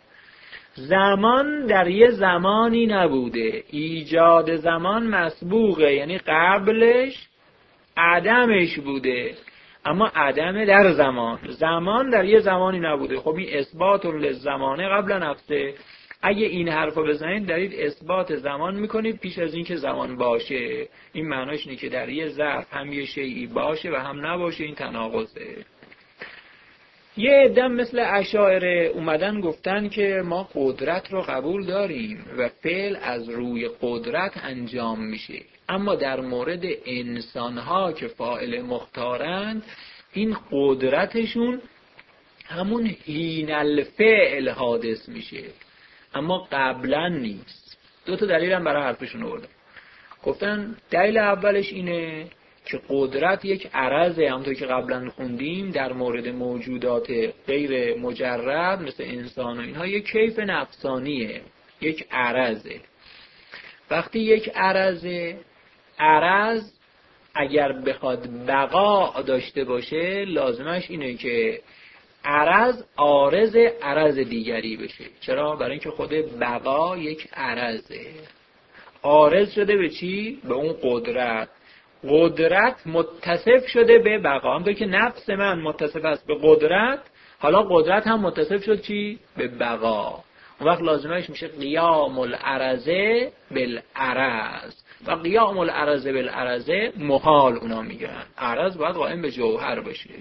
زمان در یه زمانی نبوده، ایجاد زمان مسبوقه، یعنی قبلش عدمش بوده اما عدم در زمان. زمان در یه زمانی نبوده. خب این اثبات للزمانه قبل نفسه. اگه این حرفو بزنید دارید اثبات زمان میکنید پیش از این که زمان باشه. این معناش اینه که در یه ظرف هم یه شیئی باشه و هم نباشه، این تناقضه. یه عده مثل اشاعره اومدن گفتن که ما قدرت رو قبول داریم و فعل از روی قدرت انجام میشه، اما در مورد انسانها که فاعل مختارند این قدرتشون همون حین الفعل حادث میشه، اما قبلا نیست. دو تا دلیل هم برای حرفشون آوردن. گفتن دلیل اولش اینه که قدرت یک عرضه، همونطور که قبلا خوندیم در مورد موجودات غیر مجرد مثل انسان و اینها، یک کیف نفسانیه، یک عرضه. وقتی یک عرض اگر بخواد بقا داشته باشه، لازمش اینه که عرض عارض عرض دیگری بشه. چرا؟ برای اینکه خود بقا یک عرضه، عارض شده به چی؟ به اون قدرت. قدرت متصف شده به بقا. همونطور که نفس من متصف است به قدرت، حالا قدرت هم متصف شد چی؟ به بقا. اون وقت لازمش میشه قیام العرضه بالعرض. و قیام العرضه بالعرضه محال اونا میگن. عرض باید قائم به جوهر باشه.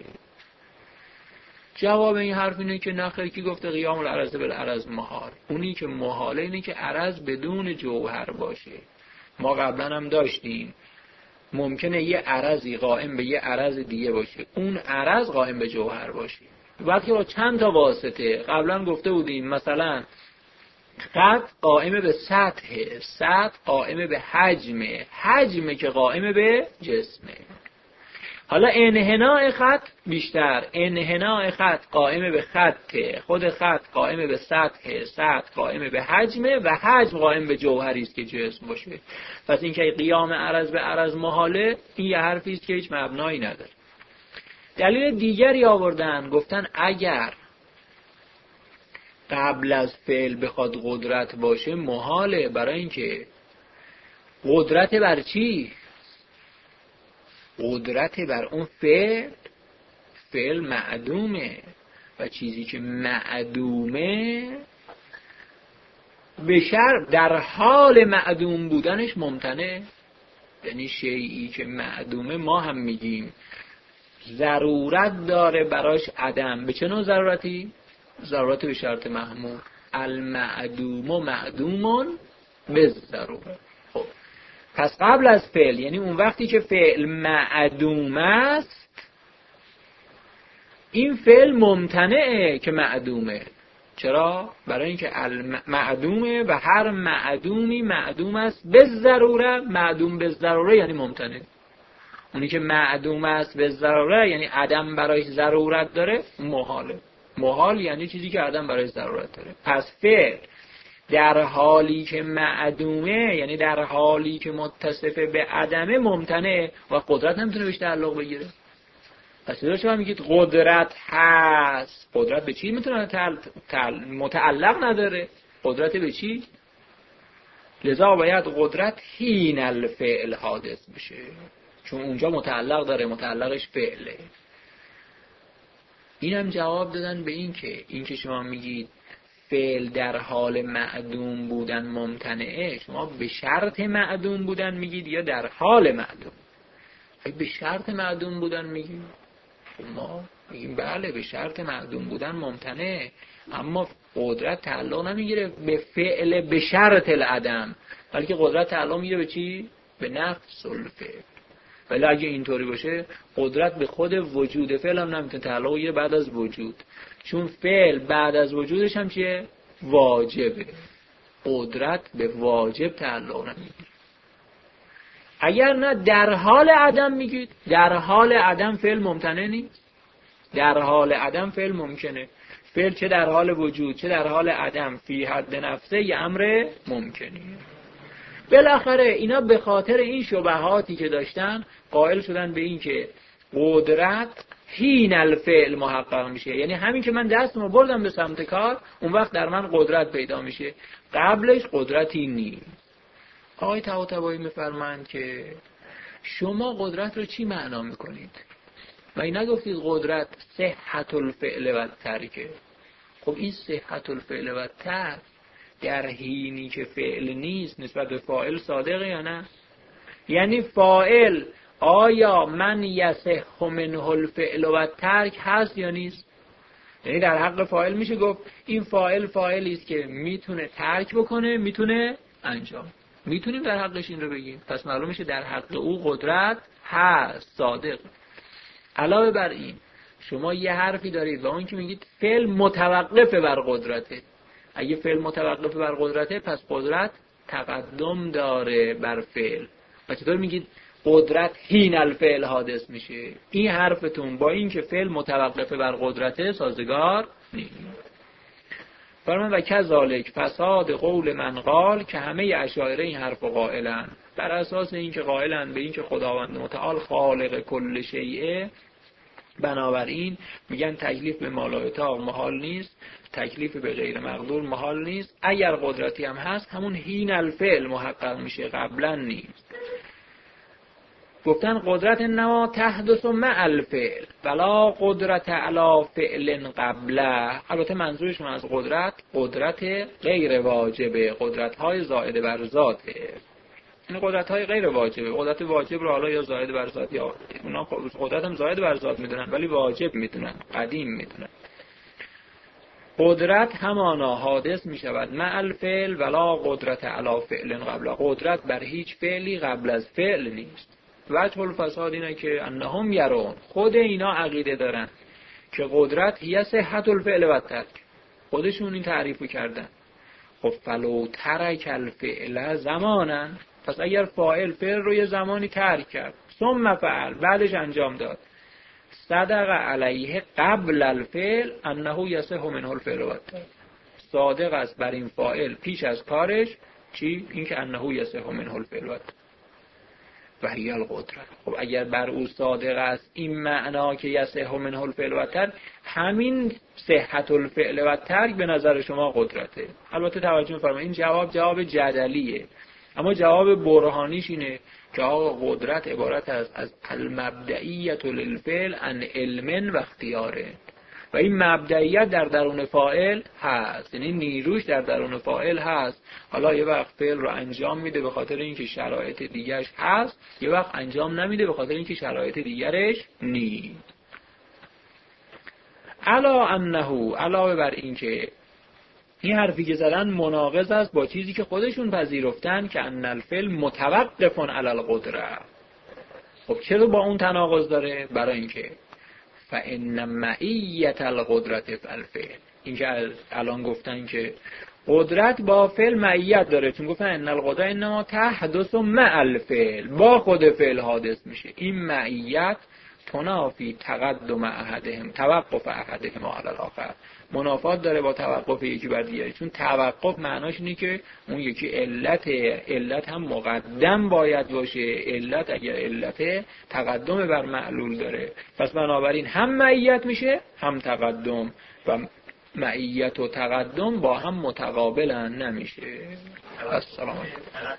جواب این حرف اینه که نخیر، کی گفته قیام العرضه بالعرض محال؟ اونی که محاله اینه که عرض بدون جوهر باشه. ما قبلا هم داشتیم ممکنه یه عرضی قائم به یه عرض دیگه باشه، اون عرض قائم به جوهر باشه. وقتی با چند تا واسطه قبلا گفته بودیم، مثلا خط قائم به سطح، سطح قائم به حجم که قائم به جسمه. حالا انحناء خط بیشتر، انحناء خط قائم به خط، خود خط قائم به سطح، سطح قائم به حجمه و حجم قائم به جوهری است که جسم باشه. پس این که قیام عرض به عرض محاله، این یه حرفی است که هیچ مبنایی نداره. دلیل دیگری آوردن، گفتن اگر قبل از فعل بخواد قدرت باشه محاله، برای اینکه قدرت بر چی؟ قدرت بر اون فعل معدومه و چیزی که معدومه به شرط در حال معدوم بودنش ممتنع. یعنی شیئی که معدومه ما هم میگیم ضرورت داره براش عدم. به چه نوع ضرورتی؟ ضرورت به شرط محمول. المعدوم معدومون بالضروره. خب پس قبل از فعل، یعنی اون وقتی که فعل معدوم است، این فعل ممتنعه که معدومه. چرا؟ برای اینکه معدومه و هر معدومی معدوم است به ضروره. معدوم به ضروره یعنی ممتنع. اونی که معدوم است به ضروره یعنی عدم برایش ضرورت داره، محاله. محال یعنی چیزی که عدم برایش ضرورت داره. پس فعل در حالی که معدومه، یعنی در حالی که متصف به عدمه، ممتنع و قدرت نمیتونه بهش تعلق بگیره. پس چرا شما میگید قدرت هست؟ قدرت به چی میتونه متعلق نداره؟ قدرت به چی؟ لذا باید قدرت حین الفعل حادث بشه، چون اونجا متعلق داره، متعلقش فعله. اینم جواب دادن به این که شما میگید فعل در حال معدوم بودن ممتنعه، شما به شرط معدوم بودن میگید یا در حال معدوم؟ به شرط معدوم بودن میگید. ما میگیم بله به شرط معدوم بودن ممتنعه، اما قدرت تعلق نمیگیره به فعل به شرط العدم، بلکه قدرت تعلق میگیره به چی؟ به نفس الفعل. ولی اگه اینطوری باشه قدرت به خود وجود فعل هم نمیتونه تعلق بگیره بعد از وجود، چون فعل بعد از وجودش هم چیه؟ واجبه. قدرت به واجب تعلق نمیگیره. اگر نه در حال عدم میگید، در حال عدم فعل ممتنع نیست، در حال عدم فعل ممکنه. فعل چه در حال وجود چه در حال عدم فی حد نفسه یه امر ممکنیه. بالاخره اینا به خاطر این شبهاتی که داشتن قائل شدن به این که قدرت حین الفعل محقق میشه، یعنی همین که من دستمو بردم به سمت کار اون وقت در من قدرت پیدا میشه، قبلش قدرتی نیست. آقای طباطبایی میفرمایند که شما قدرت رو چی معنا میکنید؟ و این نگفتید قدرت صحت الفعل و ترکه. خب این صحت الفعل و ترک در حینی که فعل نیست نسبت به فاعل صادقه یا نه؟ یعنی فاعل آیا من یصح منه الفعل و ترک هست یا نیست؟ یعنی در حق فاعل میشه گفت این فاعل فاعلی است که میتونه ترک بکنه، میتونه انجام. میتونیم در حقش این رو بگیم. پس معلوم میشه در حق او قدرت هست، صادق. علاوه بر این شما یه حرفی دارید و اون که میگید فعل متوقف بر قدرته. اگه فعل متوقف بر قدرته پس قدرت تقدم داره بر فعل. و چطور میگید قدرت حین الفعل حادث میشه؟ این حرفتون با این که فعل متوقف بر قدرته سازگار نیست. فرمان و کذالک فساد قول من قال، که همه اشاعره این حرف قائلن بر اساس این که قائلن به این که خداوند متعال خالق کل شیء، بنابراین میگن تکلیف به مالایطاق محال نیست، تکلیف به غیر مقدور محال نیست. اگر قدرتی هم هست همون حین الفعل محقق میشه، قبلا نیست. گفتن قدرت انما تحدث مع الفعل ولا قدرت علی فعل قبله. البته منظورشون از قدرت غیر واجبه، قدرت‌های زائد بر ذاته. این قدرت‌های غیر واجبه. قدرت واجب رو حالا یا زائد بر ذات یا اونا قدرت هم زائد بر ذات میدونن ولی واجب میدونن، قدیم میدونن. قدرت همانا حادث میشود مع الفعل ولا قدرت علی فعل قبله. قدرت بر هیچ فعلی قبل از فعل نیست. وجه الفساد اینه که انهم یرون، خود اینا عقیده دارن که قدرت هی صحت الفعل و ترک. خودشون این تعریفو کردن. خب فلو ترک الفعل زمانا، پس اگر فاعل فعل رو یه زمانی ترک کرد ثم فعل بعدش انجام داد، صدق علیه قبل الفعل انه یصح منه الفعل و ترک. صادق است بر این فاعل پیش از کارش چی؟ این که انه یصح منه الفعل و ترک و هی القدرت. خب اگر بر او صادق است این معنا که یصح منه الفعل و ترک، همین صحت الفعل و ترک به نظر شما قدرته. البته توجه فرمایید این جواب جدلیه، اما جواب برهانیش اینه که آقا قدرت عبارت است از المبدئیت للفعل عن علم و اختیاره، و این مبدئیت در درون فاعل هست، یعنی نیروش در درون فاعل هست. حالا یه وقت فعل رو انجام میده به خاطر اینکه شرایط دیگرش هست، یه وقت انجام نمیده به خاطر اینکه شرایط دیگرش نیست. علاوه بر اینکه این حرفی که زدن مناقض است با چیزی که خودشون پذیرفتن که ان الفعل متوقف علی القدره. خب چرا با اون تناقض داره؟ برای اینکه فان معیت القدرت فالفعل، اینکه الان گفتن که قدرت با فعل معیت داره، چون گفتن ان القدره انما تحدث مع الفعل، با خود فعل حادث میشه. این معیت تنافی تقدم احدهم توقف احدهم علی الاخر، منافات داره با توقف یکی بر دیگری. چون توقف معناش اینه که اون یکی علت هم مقدم باید باشه. علت اگر علت تقدم بر معلول داره، پس بنابراین هم معیت میشه هم تقدم، و معیت و تقدم با هم متقابلن نمیشه. السلام علیکم.